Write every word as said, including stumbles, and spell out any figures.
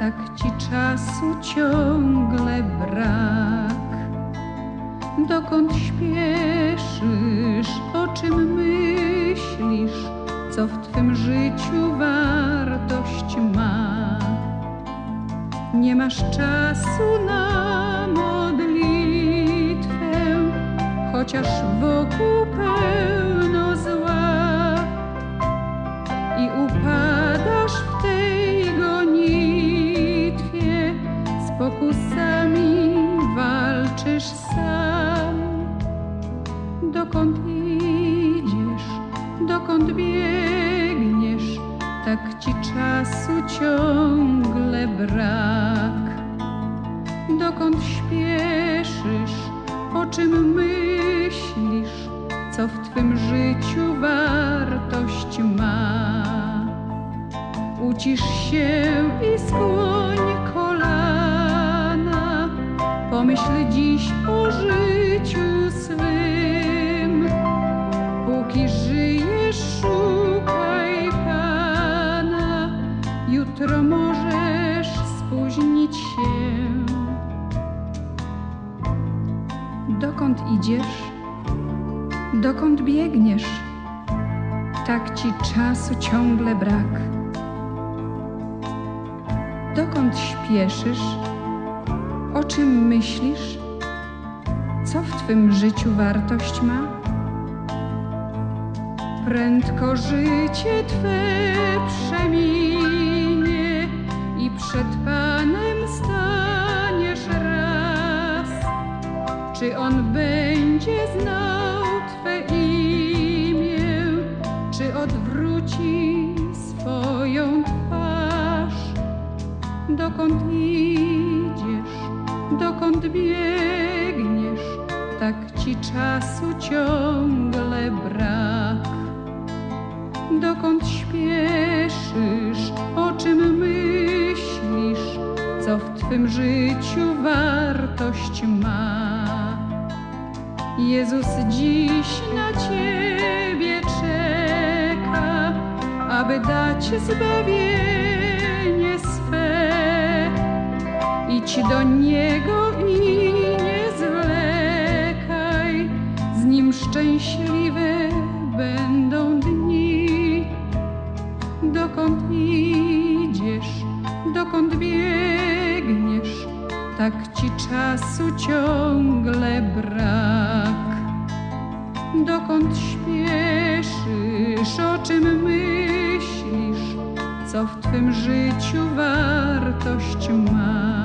tak ci czasu ciągle brak. Dokąd śpieszysz, o czym myślisz, co w twym życiu wartość ma? Nie masz czasu na modlitwę, chociaż wokół pełno zła, i upadasz w tej gonitwie, z pokusami walczysz sam. Dokąd idziesz, dokąd biegniesz, tak ci czasu ciągle brak. Dokąd śpieszysz, o czym myślisz, co w twym życiu wartość ma? Ucisz się i skłoń kolana, pomyśl dziś o życiu swym. Póki żyjesz, szukaj Pana, jutro możesz spóźnić się. Dokąd idziesz, dokąd biegniesz, tak ci czasu ciągle brak. Dokąd śpieszysz, o czym myślisz, co w twym życiu wartość ma? Prędko życie twe przeminie i przed Panem staniesz raz. Czy On będzie znał twe imię, czy odwróci swoją twarz? Dokąd idziesz, dokąd biegniesz, tak ci czasu ciągle brak. Dokąd śpieszysz, o czym myślisz, co w twym życiu wartość ma? Jezus dziś na ciebie czeka, aby dać zbawienie swe. Idź do Niego i nie zwlekaj, z Nim szczęśliwe będą dni. Dokąd idziesz, dokąd biegniesz, tak ci czasu ciągle brak. Dokąd śpieszysz, o czym myślisz, co w twym życiu wartość ma?